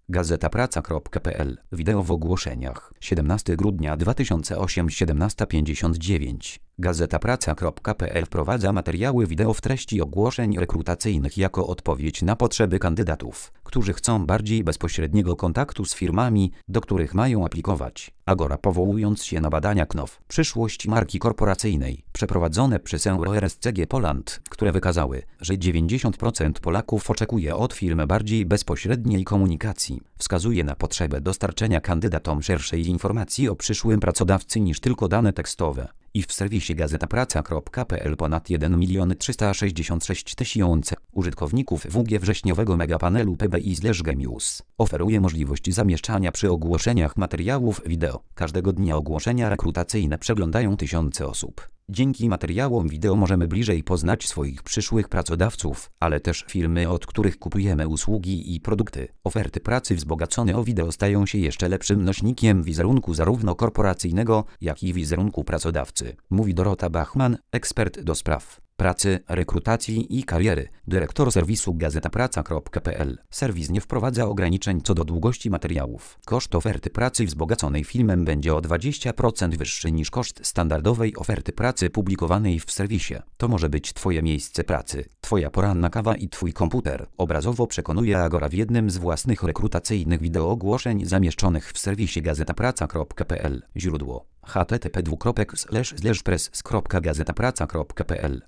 Gazetapraca.pl. Wideo w ogłoszeniach. 17 grudnia 2008 17:59. Gazetapraca.pl wprowadza materiały wideo w treści ogłoszeń rekrutacyjnych jako odpowiedź na potrzeby kandydatów, którzy chcą bardziej bezpośredniego kontaktu z firmami, do których mają aplikować. Agora, powołując się na badania KNOW, przyszłość marki korporacyjnej, przeprowadzone przez EuroRSCG Poland, które wykazały, że 90% Polaków oczekuje od firm bardziej bezpośredniej komunikacji, wskazuje na potrzebę dostarczenia kandydatom szerszej informacji o przyszłym pracodawcy niż tylko dane tekstowe. I w serwisie Gazetapraca.pl ponad 1 366 000 użytkowników WG wrześniowego megapanelu PBI/Gemius oferuje możliwość zamieszczania przy ogłoszeniach materiałów wideo. Każdego dnia ogłoszenia rekrutacyjne przeglądają tysiące osób. Dzięki materiałom wideo możemy bliżej poznać swoich przyszłych pracodawców, ale też firmy, od których kupujemy usługi i produkty. Oferty pracy wzbogacone o wideo stają się jeszcze lepszym nośnikiem wizerunku zarówno korporacyjnego, jak i wizerunku pracodawcy, mówi Dorota Bachman, ekspert do spraw pracy, rekrutacji i kariery, dyrektor serwisu Gazetapraca.pl. Serwis nie wprowadza ograniczeń co do długości materiałów. Koszt oferty pracy wzbogaconej filmem będzie o 20% wyższy niż koszt standardowej oferty pracy publikowanej w serwisie. To może być Twoje miejsce pracy, Twoja poranna kawa i Twój komputer. Obrazowo przekonuje Agora w jednym z własnych rekrutacyjnych wideo ogłoszeń zamieszczonych w serwisie Gazetapraca.pl. Źródło: http://press.gazetapraca.pl